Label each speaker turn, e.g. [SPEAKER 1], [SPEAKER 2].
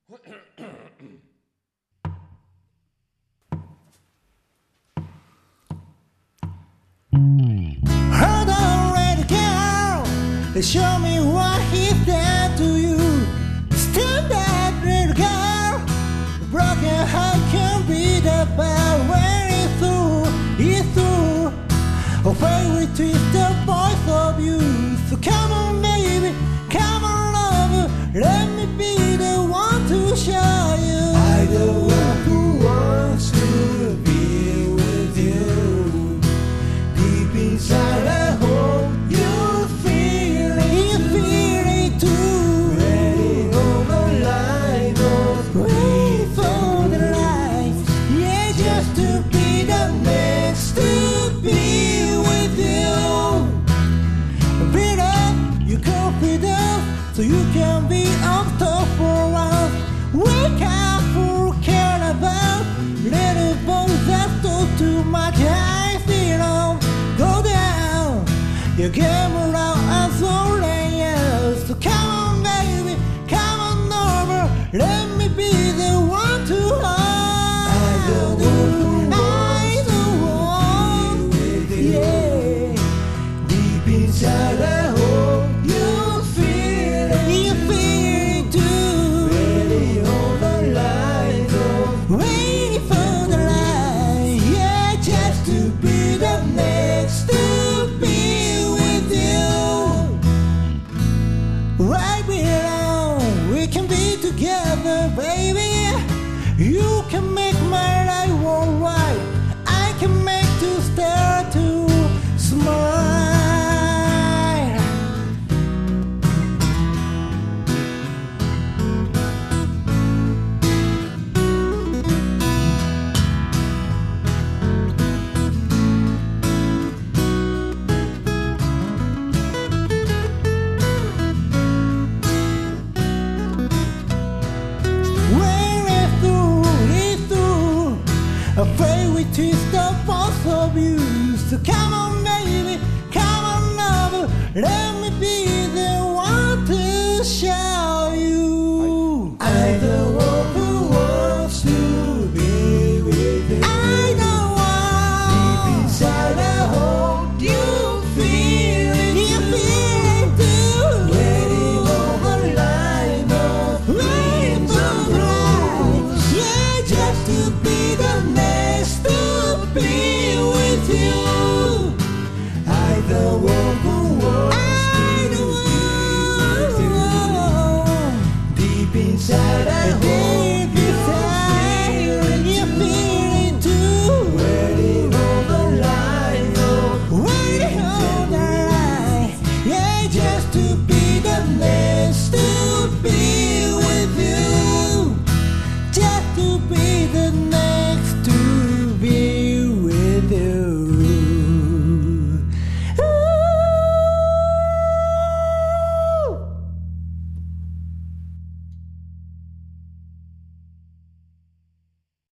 [SPEAKER 1] Hold on, ready, girl. Show me what he's done to you. Stand up, little girl. Broken heart can be the bell when it's through. Away we twist the voice of you. So come on, baby, come on, lover. Let me be the one to show you.
[SPEAKER 2] I the one who wants to be with you. Deep inside I hope you feel it
[SPEAKER 1] too.
[SPEAKER 2] Ready on the line of
[SPEAKER 1] Wait for the lights. Yeah, just to be the next to be with you. Beat up your confidence so you can be on top for us. Wake up for carnival. Little boys that talk too much. I feel on. Go down. You game around and so layers. So come on, baby, come on over. Let me be the one to hold you. I don't want, yeah.
[SPEAKER 2] Deep inside I hope you feel it.
[SPEAKER 1] You feel it too.
[SPEAKER 2] Ready on the lines of
[SPEAKER 1] Waiting for the light, yeah, just to be the next to be with you. Right belong, we can be together, baby. You can make my life alright. I can make you start to smile. Afraid we twist the force of you. So come on, baby, come on over. Let me be the one to show you.
[SPEAKER 2] I the one who wants to be with you.
[SPEAKER 1] I don't want.
[SPEAKER 2] Deep inside I hope you feel it.
[SPEAKER 1] You feel it too.
[SPEAKER 2] Waiting on the line of
[SPEAKER 1] Waiting for the light. Yeah, just to be the next to be with you.
[SPEAKER 2] I the one who wants
[SPEAKER 1] I
[SPEAKER 2] to
[SPEAKER 1] don't
[SPEAKER 2] be with you.
[SPEAKER 1] want.
[SPEAKER 2] Deep inside I hope